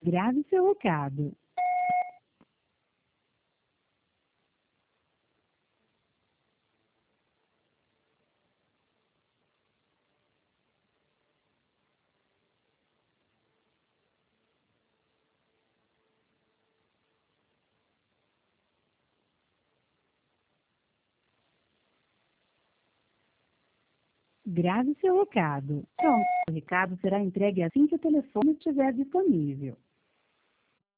Grave seu recado. Grave seu recado. Pronto, o recado será entregue assim que o telefone estiver disponível.